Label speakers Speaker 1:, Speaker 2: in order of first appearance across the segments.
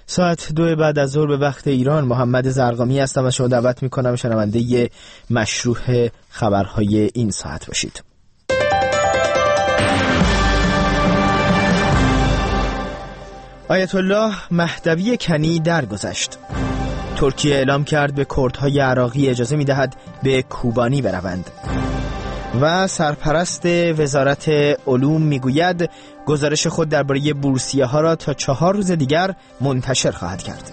Speaker 1: ساعت 2 بعد از ظهر به وقت ایران. محمد زرقامی هستم و شما دعوت میکنم شنونده مشروح خبرهای این ساعت باشید. آیت الله مهدوی کنی درگذشت. ترکیه اعلام کرد به کردهای عراقی اجازه میدهد به کوبانی بروند. و سرپرست وزارت علوم میگوید گزارش خود درباره بورسیه ها را تا 4 روز دیگر منتشر خواهد کرد.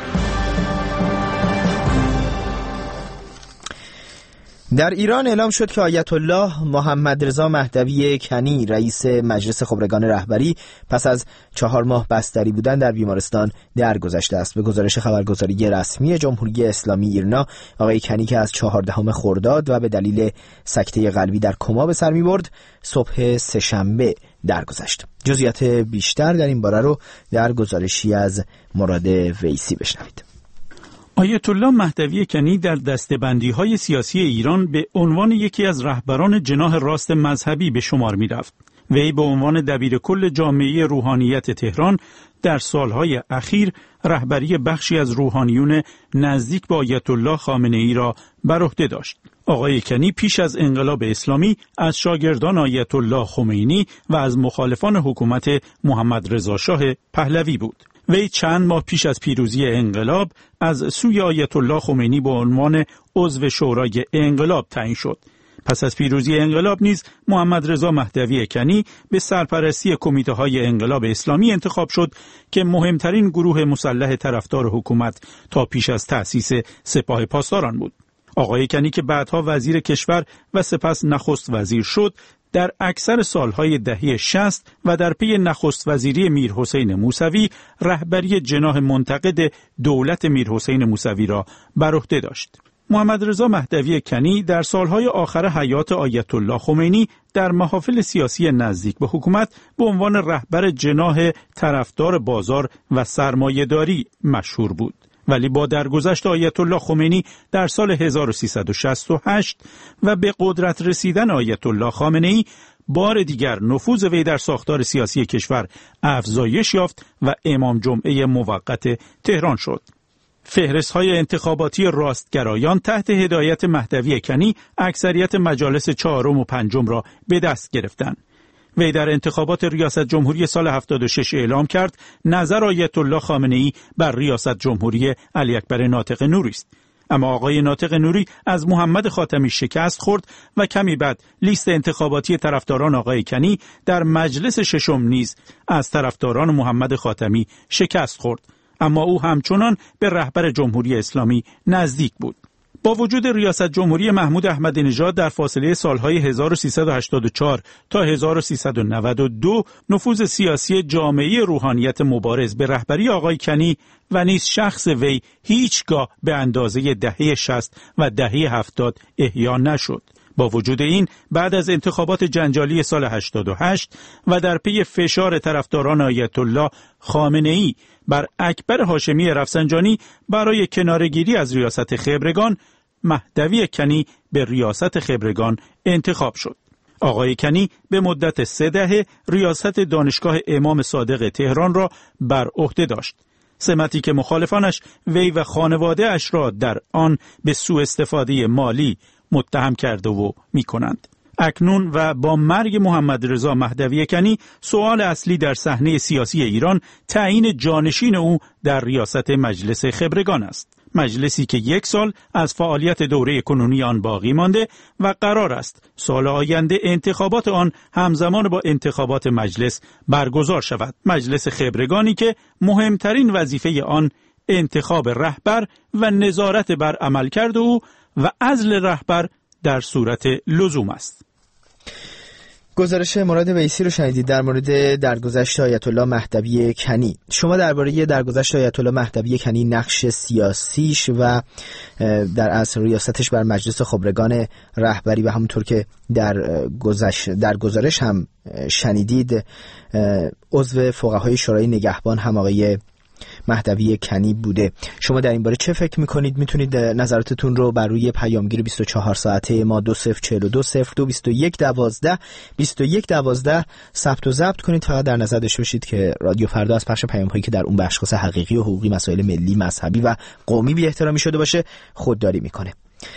Speaker 1: در ایران اعلام شد که آیت الله محمد رضا مهدوی کنی رئیس مجلس خبرگان رهبری پس از 4 ماه بستری بودن در بیمارستان درگذشته است. به گزارش خبرگزاری رسمی جمهوری اسلامی ایرنا، آقای کنی که از 14 خرداد و به دلیل سکته قلبی در کما به سر می‌برد، صبح سه‌شنبه درگذشت. جزئیات بیشتر در این باره رو در گزارشی از مراد ویسی بشنوید.
Speaker 2: آیت الله مهدوی کنی در دسته‌بندی‌های سیاسی ایران به عنوان یکی از رهبران جناح راست مذهبی به شمار می‌رفت. وی به عنوان دبیرکل جامعه روحانیت تهران در سالهای اخیر رهبری بخشی از روحانیون نزدیک به آیت الله خامنه‌ای را بر عهده داشت. آقای کنی پیش از انقلاب اسلامی از شاگردان آیت الله خمینی و از مخالفان حکومت محمد رضا شاه پهلوی بود. وی چند ماه پیش از پیروزی انقلاب از سوی آیت الله خمینی به عنوان عضو شورای انقلاب تعیین شد. پس از پیروزی انقلاب نیز محمد رضا مهدوی کنی به سرپرستی کمیته‌های انقلاب اسلامی انتخاب شد که مهمترین گروه مسلح طرفدار حکومت تا پیش از تأسیس سپاه پاسداران بود. آقای کنی که بعدها وزیر کشور و سپس نخست وزیر شد، در اکثر سالهای دهه 60 و در پی نخست وزیری میرحسین موسوی رهبری جناح منتقد دولت میرحسین موسوی را بر عهده داشت. محمد رضا مهدوی کنی در سالهای آخر حیات آیت الله خمینی در محافل سیاسی نزدیک به حکومت به عنوان رهبر جناح طرفدار بازار و سرمایه‌داری مشهور بود. ولی با درگذشت آیت الله خمینی در سال 1368 و به قدرت رسیدن آیت الله خامنه‌ای، بار دیگر نفوذ وی در ساختار سیاسی کشور افزایش یافت و امام جمعه موقت تهران شد. فهرست‌های انتخاباتی راستگرایان تحت هدایت مهدوی کنی اکثریت مجالس 4 و 5 را به دست گرفتند. وی در انتخابات ریاست جمهوری سال 76 اعلام کرد نظر آیت الله خامنه‌ای بر ریاست جمهوری علی اکبر ناطق نوری است. اما آقای ناطق نوری از محمد خاتمی شکست خورد و کمی بعد لیست انتخاباتی طرفداران آقای کنی در مجلس ششم نیز از طرفداران محمد خاتمی شکست خورد. اما او همچنان به رهبر جمهوری اسلامی نزدیک بود. با وجود ریاست جمهوری محمود احمدی نژاد در فاصله سالهای 1384 تا 1392 نفوذ سیاسی جامعه روحانیت مبارز به رهبری آقای کنی و نیز شخص وی هیچگاه به اندازه دهه 60 و دهه 70 احیا نشد. با وجود این، بعد از انتخابات جنجالی سال 88 و در پی فشار طرفداران آیت الله خامنه‌ای بر اکبر هاشمی رفسنجانی برای کناره‌گیری از ریاست خبرگان، مهدوی کنی به ریاست خبرگان انتخاب شد. آقای کنی به مدت 3 دهه ریاست دانشگاه امام صادق تهران را بر عهده داشت. سمتی که مخالفانش وی و خانواده اش را در آن به سوء استفاده مالی متهم کرده و می‌کنند. اکنون و با مرگ محمد رضا مهدوی کنی، سوال اصلی در صحنه سیاسی ایران تعیین جانشین او در ریاست مجلس خبرگان است. مجلسی که 1 سال از فعالیت دوره کنونی آن باقی مانده و قرار است سال آینده انتخابات آن همزمان با انتخابات مجلس برگزار شود. مجلس خبرگانی که مهمترین وظیفه آن انتخاب رهبر و نظارت بر عملکرد او و عزل رهبر در صورت لزوم است.
Speaker 1: گزارش مراد ویسی رو شنیدید در مورد درگذشت آیت الله مهدوی کنی. شما درباره درگذشت آیت الله مهدوی کنی، نقش سیاسیش و در اصل ریاستش بر مجلس خبرگان رهبری و همونطور که در گزارش هم شنیدید عضو فقهای شورای نگهبان هم آقای مهدوی کنی بوده. شما در این باره چه فکر میکنید؟ میتونید نظراتتون رو بر روی پیامگیر 24 ساعته ما 2042 02 21 12 21 12 ثبت و ضبط کنید. فقط در نظر داشته باشید که رادیو فردا از پخش پیام‌هایی که در اون بخش خاص حقیقی و حقوقی، مسائل ملی، مذهبی و قومی بی احترامی شده باشه خودداری میکنه.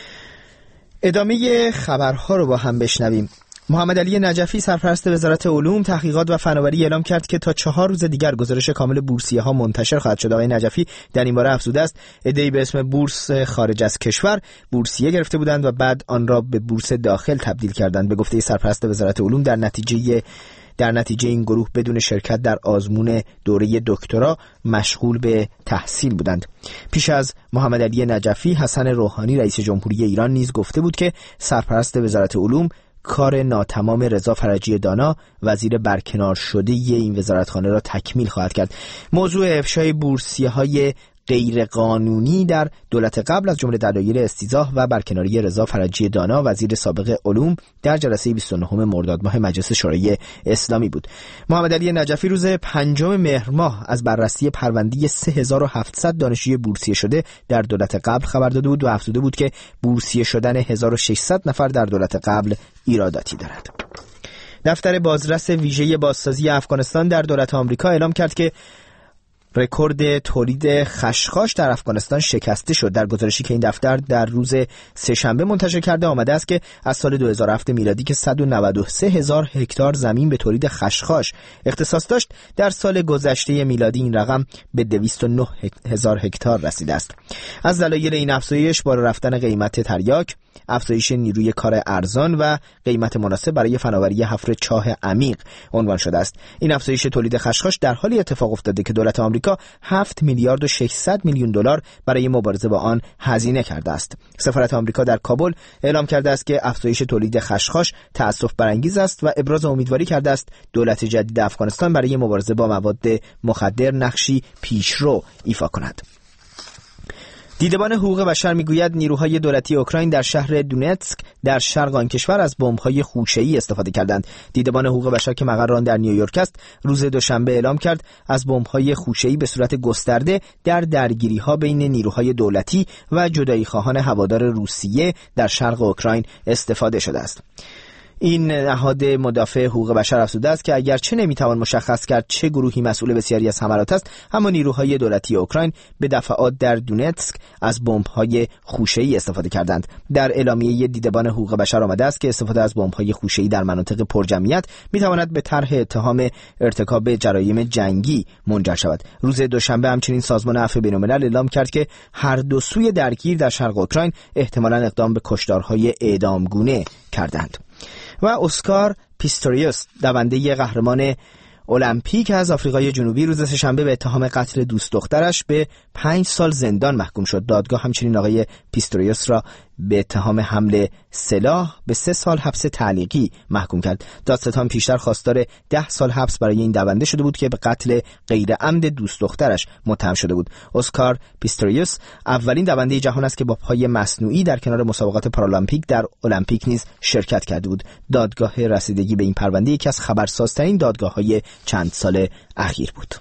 Speaker 1: ادامه خبرها رو با هم بشنویم. محمد علی نجفی سرپرست وزارت علوم، تحقیقات و فناوری اعلام کرد که تا 4 روز دیگر گزارش کامل بورسیه ها منتشر خواهد شد. آقای نجفی در این باره افزوده است عده‌ای به اسم بورس خارج از کشور بورسیه گرفته بودند و بعد آن را به بورس داخل تبدیل کردند. به گفته سرپرست وزارت علوم در نتیجه این گروه بدون شرکت در آزمون دوره دکترا مشغول به تحصیل بودند. پیش از محمد علی نجفی، حسن روحانی رئیس جمهوری ایران نیز گفته بود که سرپرست وزارت علوم کار ناتمام رضا فرجی دانا وزیر برکنار شده این وزارتخانه را تکمیل خواهد کرد. موضوع افشای بورسیه‌های غیر قانونی در دولت قبل از جمله دلایل استیضاح و برکناری رضا فرجی دانا وزیر سابق علوم در جلسه 29 مرداد ماه مجلس شورای اسلامی بود. محمد علی نجفی روز 5 مهر ماه از بررسی پرونده 3700 دانشجوی بورسیه شده در دولت قبل خبر داده بود و افزوده بود که بورسیه شدن 1600 نفر در دولت قبل ایراداتی دارد. دفتر بازرس ویژه بازسازی افغانستان در دولت آمریکا اعلام کرد که رکورد تولید خشخاش در افغانستان شکسته شد. در گزارشی که این دفتر در روز سه‌شنبه منتشر کرده آمده است که از سال 2007 میلادی که 193,000 هکتار زمین به تولید خشخاش اختصاص داشت، در سال گذشته میلادی این رقم به 209,000 هکتار رسیده است. از دلایل این افزایش بالا رفتن قیمت تریاک، افزایش نیروی کار ارزان و قیمت مناسب برای فناوری حفر چاه عمیق عنوان شده است. این افزایش تولید خشخاش در حالی اتفاق افتاده که دولت آمریکا 7 میلیارد و 600 میلیون دلار برای مبارزه با آن هزینه کرده است. سفارت آمریکا در کابل اعلام کرده است که افزایش تولید خشخاش تأسف برانگیز است و ابراز امیدواری کرده است دولت جدید افغانستان برای مبارزه با مواد مخدر نقشی پیشرو ایفا کند. دیدبان حقوق بشر میگوید نیروهای دولتی اوکراین در شهر دونتسک در شرق آن کشور از بمب‌های خوشه‌ای استفاده کردند. دیدبان حقوق بشر که مقر آن در نیویورک است، روز دوشنبه اعلام کرد از بمب‌های خوشه‌ای به صورت گسترده در درگیری‌ها بین نیروهای دولتی و جدایی‌خواهان هوادار روسیه در شرق اوکراین استفاده شده است. این نهاد مدافع حقوق بشر افزوده است که اگرچه نمیتوان مشخص کرد چه گروهی مسئول بسیاری از حملات است، اما نیروهای دولتی اوکراین به دفعات در دونتسک از بمب‌های خوشه‌ای استفاده کردند. در اعلامیه دیدبان حقوق بشر آمده است که استفاده از بمب‌های خوشه‌ای در مناطق پرجمعیت میتواند به طرح اتهام ارتکاب جرایم جنگی منجر شود. روز دوشنبه همچنین سازمان عفو بین‌الملل اعلام کرد که هر دو سوی درگیر در شرق اوکراین احتمالاً اقدام به کشتارهای اعدامگونه کردند. و اسکار پیستوریوس، دونده قهرمان المپیک از آفریقای جنوبی، روز سه‌شنبه به اتهام قتل دوست دخترش به 5 سال زندان محکوم شد. دادگاه همچنین آقای پیستوریوس را به اتهام حمل سلاح به 3 سال حبس تعلیقی محکوم کرد. دادستان پیشتر خواستار 10 سال حبس برای این دونده شده بود که به قتل غیر عمد دوست دخترش متهم شده بود. اسکار پیستوریوس اولین دونده جهان است که با پای مصنوعی در کنار مسابقات پارالمپیک در المپیک نیز شرکت کرده بود. دادگاه رسیدگی به این پرونده یکی از خبرسازترین دادگاه‌های چند سال اخیر بود.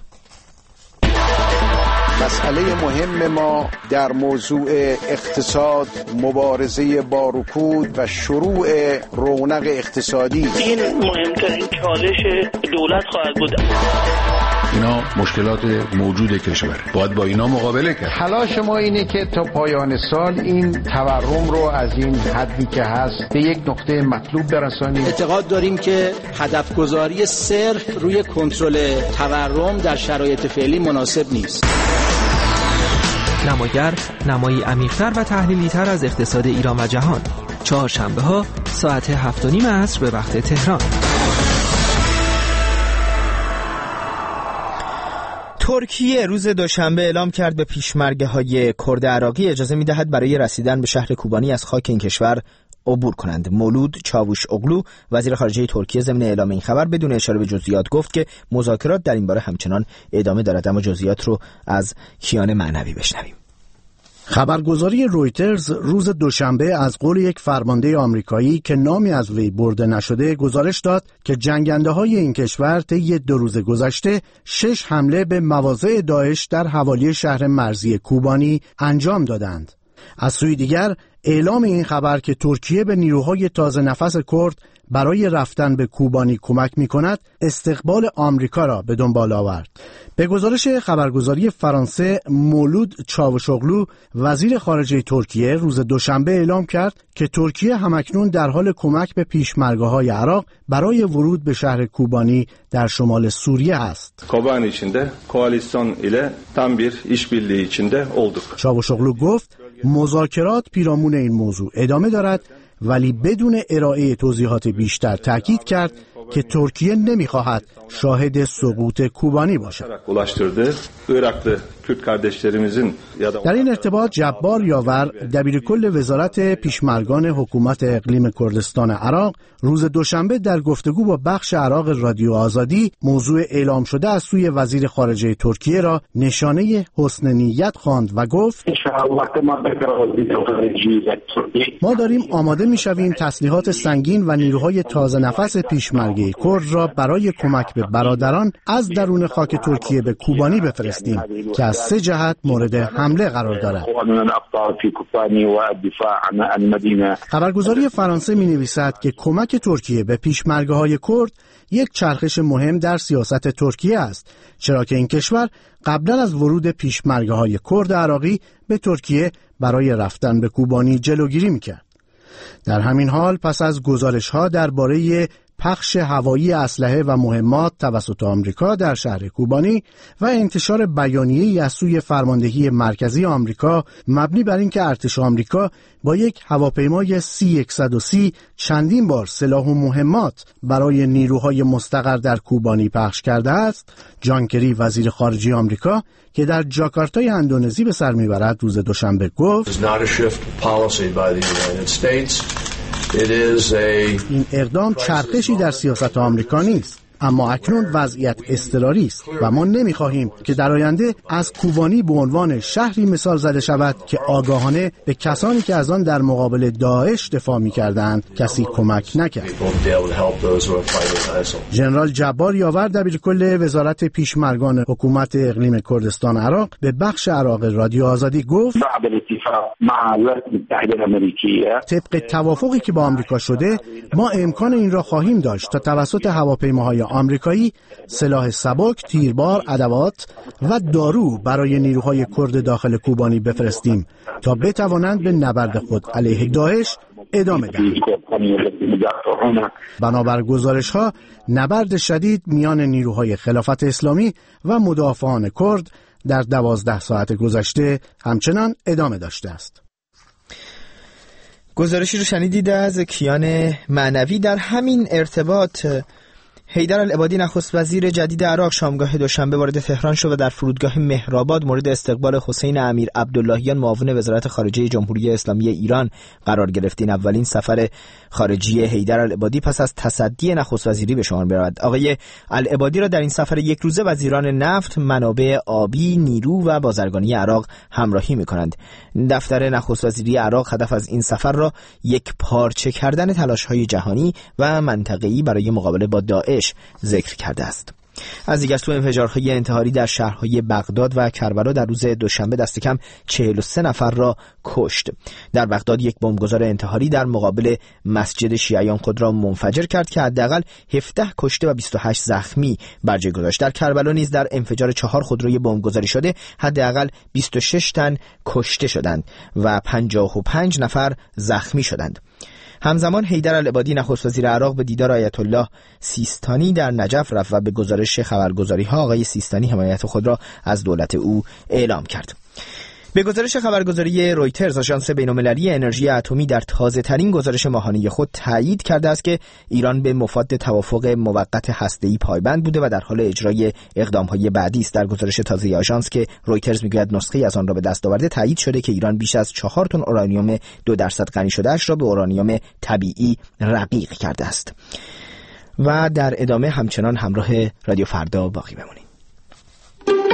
Speaker 3: مسئله مهم ما در موضوع اقتصاد، مبارزه با رکود و شروع رونق اقتصادی،
Speaker 4: این مهمترین چالش دولت خواهد بود.
Speaker 5: اینا مشکلات موجود کشور، باید با اینا مقابله کرد.
Speaker 6: تلاش ما اینه که تا پایان سال این تورم رو از این حدی که هست به یک نقطه مطلوب برسانیم.
Speaker 7: اعتقاد داریم که هدف گذاری صرف روی کنترل تورم در شرایط فعلی مناسب نیست.
Speaker 8: نماگر، نمایی عمیق‌تر و تحلیلی‌تر از اقتصاد ایران و جهان. چهارشنبه‌ها ساعت 7:30 عصر به وقت تهران.
Speaker 1: ترکیه روز دوشنبه اعلام کرد به پیشمرگه‌های کرد عراقی اجازه می‌دهد برای رسیدن به شهر کوبانی از خاک این کشور عبور کنند. مولود چاووش اغلو، وزیر خارجه ترکیه، ضمن اعلام این خبر بدون اشاره به جزئیات گفت که مذاکرات در این باره همچنان ادامه دارد، اما جزئیات رو از کیان معنوی بشنویم.
Speaker 9: خبرگزاری رویترز روز دوشنبه از قول یک فرمانده آمریکایی که نامی از وی برده نشده گزارش داد که جنگنده‌های این کشور طی 2 روز گذشته 6 حمله به مواضع داعش در حوالی شهر مرزی کوبانی انجام دادند. از سوی دیگر اعلام این خبر که ترکیه به نیروهای تازه نفس کرد برای رفتن به کوبانی کمک می‌کند استقبال آمریکا را به دنبال آورد. به گزارش خبرگزاری فرانسه، مولود چاوشوغلو وزیر خارجه ترکیه روز دوشنبه اعلام کرد که ترکیه همکنون در حال کمک به پیشمرگه‌های عراق برای ورود به شهر کوبانی در شمال سوریه است.
Speaker 10: کوبانی içinde koalisyon ile tam bir işbirliği içinde olduk.
Speaker 9: چاوشوغلو گفت مذاکرات پیرامون این موضوع ادامه دارد، ولی بدون ارائه توضیحات بیشتر تاکید کرد که ترکیه نمی‌خواهد شاهد سقوط کوبانی باشد. در این ارتباط جبار یاور دبیرکل وزارت پیشمرگان حکومت اقلیم کردستان عراق روز دوشنبه در گفتگو با بخش عراق رادیو آزادی موضوع اعلام شده از سوی وزیر خارجه ترکیه را نشانه حسن نیت خواند و گفت ما داریم آماده می‌شویم تسلیحات سنگین و نیروهای تازه نفس پیشمرگه کرد را برای کمک به برادران از درون خاک ترکیه به کوبانی بفرستیم که از 3 جهت مورد حمله قرار دارد. خبرگزاری فرانسه می‌نویسد که کمک ترکیه به پیشمرگه‌های کرد یک چرخش مهم در سیاست ترکیه است، چرا که این کشور قبلا از ورود پیشمرگه‌های کرد عراقی به ترکیه برای رفتن به کوبانی جلوگیری می‌کرد. در همین حال پس از گزارش‌ها درباره پخش هوایی اسلحه و مهمات توسط آمریکا در شهر کوبانی و انتشار بیانیه‌ای از سوی فرماندهی مرکزی آمریکا مبنی بر اینکه ارتش آمریکا با یک هواپیمای C-130 چندین بار سلاح و مهمات برای نیروهای مستقر در کوبانی پخش کرده است، جان کری وزیر خارجه آمریکا که در جاکارتای اندونزی به سر میبرد روز دوشنبه گفت این اقدام چرخشی در سیاست آمریکا نیست، اما اکنون وضعیت اضطراری است و ما نمی‌خواهیم که در آینده از کوبانی به عنوان شهری مثال زده شود که آگاهانه به کسانی که از آن در مقابل داعش دفاع می‌کردند کسی کمک نکرد. ژنرال جبار یاور دبیرکل وزارت پیشمرگان حکومت اقلیم کردستان عراق به بخش عراق رادیو آزادی گفت طبق توافقی که با آمریکا شده ما امکان این را خواهیم داشت تا توسط هواپیماهای آمریکایی سلاح سبک، تیربار، ادوات و دارو برای نیروهای کرد داخل کوبانی بفرستیم تا بتوانند به نبرد خود علیه داعش ادامه دهند. بنابر گزارش‌ها نبرد شدید میان نیروهای خلافت اسلامی و مدافعان کرد در 12 ساعت گذشته همچنان ادامه داشته است.
Speaker 1: گزارشی رو شنیدید از کیان معنوی. در همین ارتباط حیدر العبادی نخست وزیر جدید عراق شامگاه دوشنبه وارد تهران شد و در فرودگاه مهرآباد مورد استقبال حسین امیر عبداللهیان معاون وزارت خارجه جمهوری اسلامی ایران قرار گرفت. این اولین سفر خارجی حیدر العبادی پس از تصدی نخست وزیری به شمار می‌رود. آقای العبادی را در این سفر یک روزه وزیران نفت، منابع آبی، نیرو و بازرگانی عراق همراهی می‌کنند. دفتر نخست وزیری عراق هدف از این سفر را یک پارچه کردن تلاش‌های جهانی و منطقه‌ای برای مقابله با داعش ذکر کرده است. از دیگر سو انفجارهای انتحاری در شهرهای بغداد و کربلا در روز دوشنبه دست کم 43 نفر را کشت. در بغداد یک بمبگذار انتحاری در مقابل مسجد شیعیان خود را منفجر کرد که حداقل 17 کشته و 28 زخمی بر جای گذاشت. در کربلا نیز در انفجار 4 خودروی بمبگذاری شده حداقل 26 تن کشته شدند و 55 نفر زخمی شدند. همزمان حیدر العبادی نخست وزیر عراق به دیدار آیت الله سیستانی در نجف رفت و به گزارش خبرگزاری‌ها آقای سیستانی حمایت خود را از دولت او اعلام کرد. به گزارش خبرگزاری رویترز، آژانس بین‌المللی انرژی اتمی در تازه‌ترین گزارش ماهانه خود تایید کرده است که ایران به مفاد توافق موقت هسته‌ای پایبند بوده و در حال اجرای اقدام‌های بعدی است. در گزارش تازه آژانس که رویترز می‌گوید نسخه‌ای از آن را به دست آورده، تایید شده که ایران بیش از 4 تن اورانیوم 2% غنی شده‌اش را به اورانیوم طبیعی رقیق کرده است. و در ادامه همچنان همراه رادیو فردا باقی بمانید.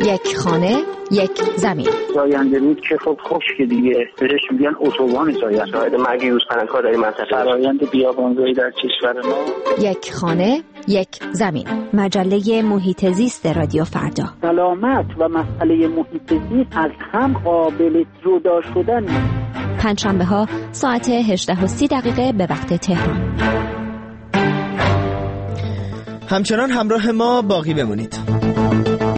Speaker 11: یک خانه، یک زمین.
Speaker 12: زاینده رود که خب خشک دیگه، بهش میگن اتوبان زاینده. شاهد مرگ یوزپلنگ‌ها در این منطقه. فرآیند بیابانزایی در کشور ما.
Speaker 11: یک خانه، یک زمین. مجله محیط زیست رادیو فردا.
Speaker 12: سلامت و مسئله محیط زیست از هم قابل جدا شدن نیست.
Speaker 11: پنجشنبه‌ها ساعت 18:30 به وقت تهران.
Speaker 1: همچنان همراه ما باقی بمونید.